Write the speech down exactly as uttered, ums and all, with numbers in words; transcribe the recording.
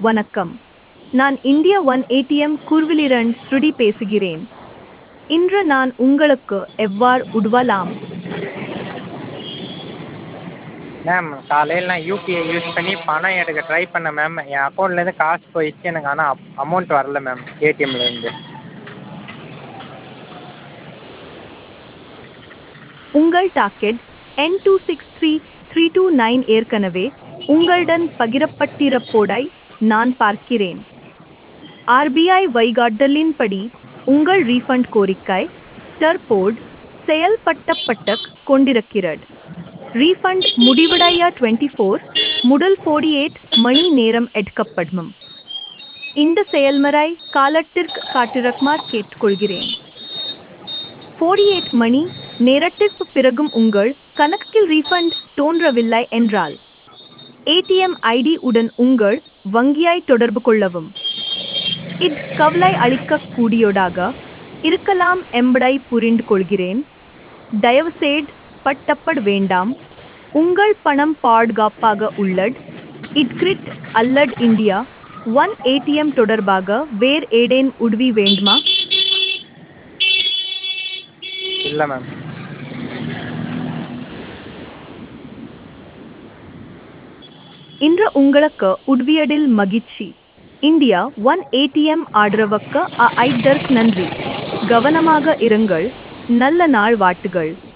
வணக்கம். நான் India one ATM கூர்விலிரண்ட் ஸ்ருதி பேசுகிறேன். இன்று நான் உங்களுக்கு எவ்வாறு உதவலாம்? மேம் காலையில் நான் யூபிஐ யூஸ் பண்ணி பணம் எடுக்க ட்ரை பண்ணேன் மேம். என் அக்கௌண்ட்லேருந்து காசு போயிடுச்சு. எனக்கு ஆனால் அமௌண்ட் வரல மேம் ஏடிஎம்லேருந்து. உங்கள் docket N two six three three two nine ஏற்கனவே உங்களுடன் பகிரப்பட்டிருப்பதை நான் பார்க்கிறேன். ஆர்பிஐ வழிகாட்டலின்படி உங்கள் ரீஃபண்ட் கோரிக்கை தற்போது செயல்படுத்தப்பட்டுக் கொண்டிருக்கிறது. ரீஃபண்ட் முடிவடைய டுவெண்ட்டி ஃபோர் முதல் ஃபோர்ட்டி எயிட் மணி நேரம் எடுக்கப்படும். இந்த செயல்முறை காலத்திற்கு காத்திருக்குமாறு கேட்டுக்கொள்கிறேன். ஃபோர்ட்டி எயிட் மணி நேரத்திற்கு பிறகும் உங்கள் கணக்கில் ரீஃபண்ட் தோன்றவில்லை என்றால் ஏடிஎம் ஐடி உடன் உங்கள் வங்கியை தொடர்பு கொள்ளவும். இது கவலை அளிக்கக்கூடியதாக இருக்கலாம் என்பதை புரிந்து கொள்கிறேன். தயவுசெய்து பட்டப்பட வேண்டாம். உங்கள் பணம் பாதுகாப்பாக உள்ளது. இட்கிரிட் அல்லது இந்தியா ஒன் ஏடிஎம் தொடர்பாக வேறு ஏதேனும் உதவி வேண்டுமா? இல்லை மேம். இன்று உங்களுக்கு உதவியதில் மகிழ்ச்சி. இந்தியா ஒன் ஏடிஎம் ஆதரவுக்கு ஐதற்கு நன்றி. கவனமாக இருங்கள். நல்ல நாள் வாழ்த்துகள்.